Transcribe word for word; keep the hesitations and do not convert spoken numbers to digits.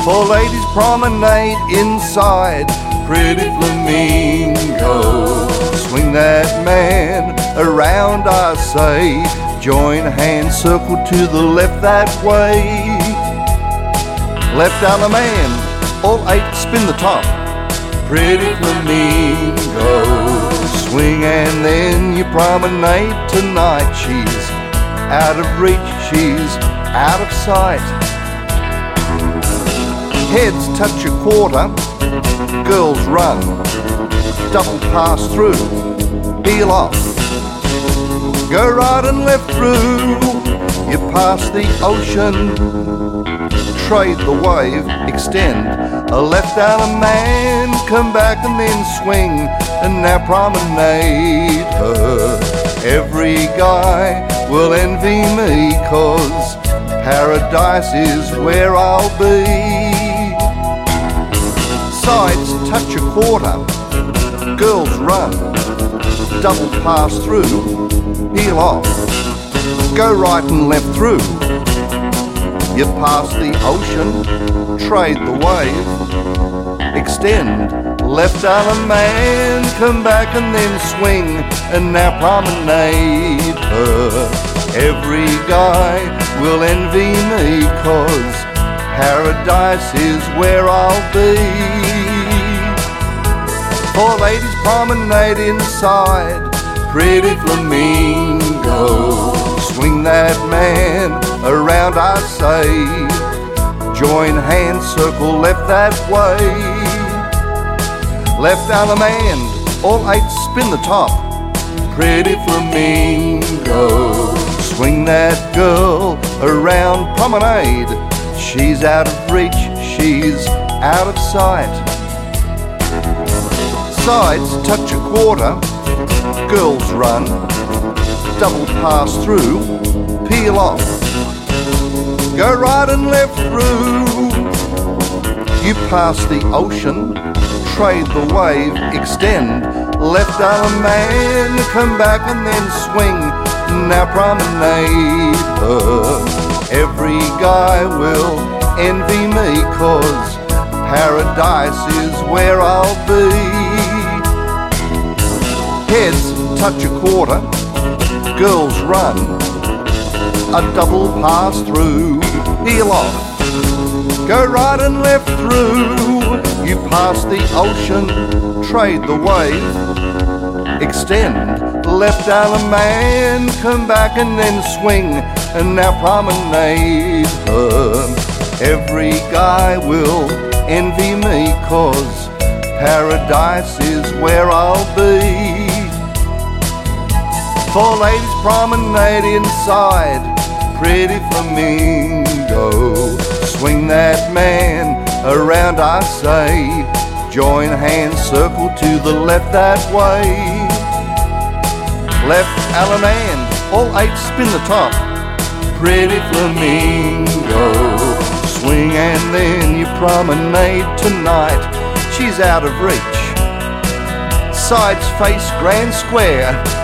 Four ladies promenade inside Pretty Flamingo. Swing that man around, I say. Join hands, circle to the left that way. Left arm a man, all eight spin the top. Pretty Flamingo. Swing and then you promenade tonight. She's out of reach, she's out of sight. Heads touch a quarter, girls run. Double pass through, peel off. Go right and left through, you pass the ocean. Trade the wave, extend. A left out a man, come back and then swing. And now promenade her. Every guy will envy me, 'cause paradise is where I'll be. Sides touch a quarter, girls run. Double pass through, peel off. Go right and left through. You pass the ocean, trade the wave, extend. Left arm a man, come back and then swing. And now promenade her. Every guy will envy me, 'cause paradise is where I'll be. Four ladies promenade inside Pretty Flamingo. Swing that man around, I say. Join hands, circle left that way. Left arm a man, all eight spin the top. Pretty Flamingo. Swing that girl around, promenade. She's out of reach, she's out of sight. Sides touch a quarter, girls run. Double pass through, peel off. Go right and left through. You pass the ocean, trade the wave, extend. Left arm a man, come back and then swing. Now promenade her. Every guy will envy me, 'cause paradise is where I'll be. Heads touch a quarter, girls run. A double pass through, peel off. Go right and left through. You pass the ocean, trade the wave, extend. Left arm a man, come back and then swing. And now promenade her. Every guy will envy me, 'cause paradise is where I'll be. Four ladies promenade inside Pretty Flamingo. Swing that man around, I say. Join hands, circle to the left that way. Left arm a man, all eight spin the top. Pretty Flamingo. Swing and then you promenade tonight. She's out of reach. Sides face grand square.